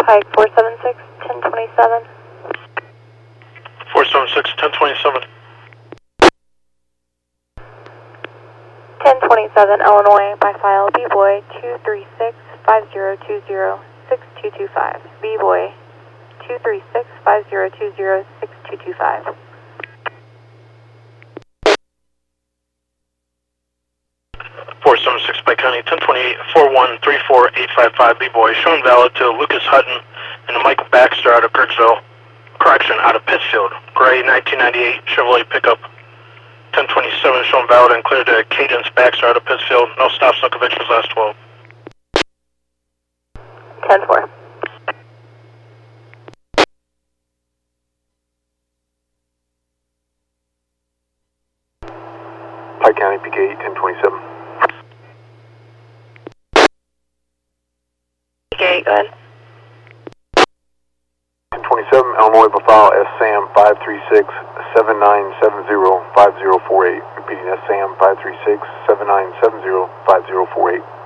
Pike 476, 1027. 476, 1027. 1027 Illinois by file B-Boy 236-5020-6225. B-Boy 236-5020-6225. 476 by County 1028-4134-855 B-Boy, shown valid to Lucas Hutton and Michael Baxter out of Kirksville, correction, out of Pittsfield, gray 1998 Chevrolet pickup. 1027 shown valid and cleared to Cadence Baxter out of Pittsfield, no stops, no convictions, last 12. 10-4. Pike County PK 1027. PK, go ahead. 1027 Illinois by file SSAM 536-7970-5048. Repeating SSAM 536-7970-5048.